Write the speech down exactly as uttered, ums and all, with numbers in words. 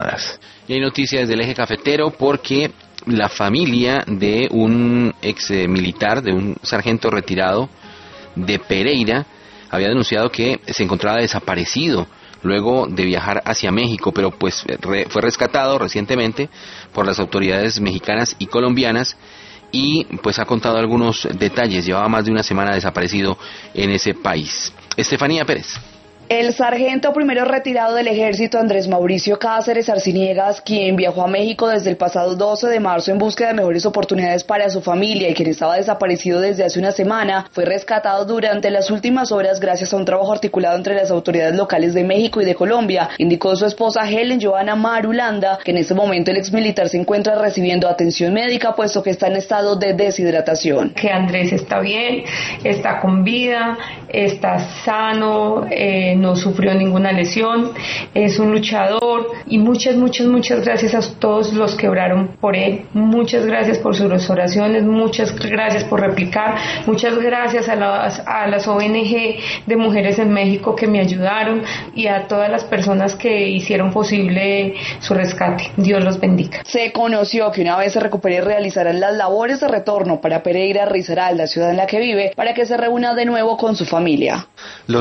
Y hay noticias del eje cafetero porque la familia de un ex militar, de un sargento retirado de Pereira, había denunciado que se encontraba desaparecido luego de viajar hacia México, pero pues re, fue rescatado recientemente por las autoridades mexicanas y colombianas y pues ha contado algunos detalles. Llevaba más de una semana desaparecido en ese país. Estefanía Pérez. El sargento primero retirado del ejército Andrés Mauricio Cáceres Arciniegas, quien viajó a México desde el pasado doce de marzo en búsqueda de mejores oportunidades para su familia y quien estaba desaparecido desde hace una semana, fue rescatado durante las últimas horas gracias a un trabajo articulado entre las autoridades locales de México y de Colombia, indicó su esposa Helen Joana Marulanda, que en este momento el exmilitar se encuentra recibiendo atención médica puesto que está en estado de deshidratación. Que Andrés está bien, está con vida, está sano, eh, no sufrió ninguna lesión, es un luchador y muchas, muchas, muchas gracias a todos los que oraron por él, muchas gracias por sus oraciones, muchas gracias por replicar, muchas gracias a las, a las O N G de mujeres en México que me ayudaron y a todas las personas que hicieron posible su rescate. Dios los bendiga. Se conoció que una vez se recupere realizarán las labores de retorno para Pereira, Risaralda, ciudad en la que vive, para que se reúna de nuevo con su familia. Los